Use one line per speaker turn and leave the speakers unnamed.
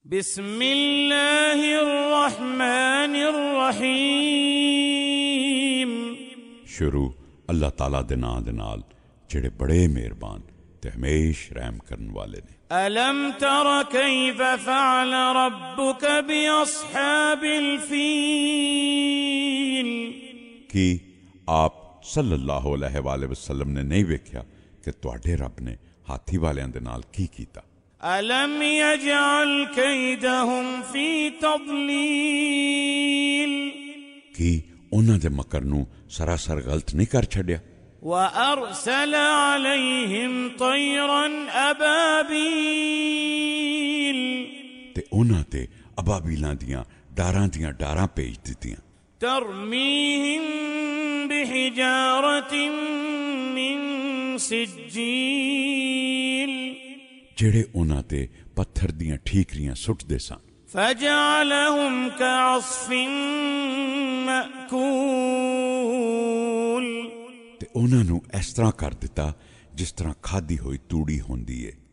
बिस्मिल्लाहिर्रहमानिर्रहीम।
शुरू अल्लाह ताला दे नां दे नाल जेड़े बड़े मेहरबान ते हमेश रहम करन वाले ने।
अलम तर कैफ फअल रब्बुक बिअस्हाबिल फील।
कि आप सल्लल्लाहु अलैहि वसल्लम ने नहीं वेख्या कि तुहाडे रब ने हाथी वालियां दे नाल की कीता।
अलम यजअल कैदहुम फी तदलील।
कि उन्हां दे मकर नूं सरासर गलत नहीं कर छड्या।
वअरसल अलैहिम तैरन अबाबील।
ते उन्हां ते अबाबीलां दियां डारां भेज दित्तियां।
तरमीहिम बिहिजारतिन मिन सिज्जील।
जेड़े उन्हां ते पत्थर दियां ठीकरियां सुटदे सन।
फजअलहुम कअस्फिन मअकूल।
ते उन्हां नूं इस तरह कर दिता जिस तरह खादी हुई तूड़ी होंदी है।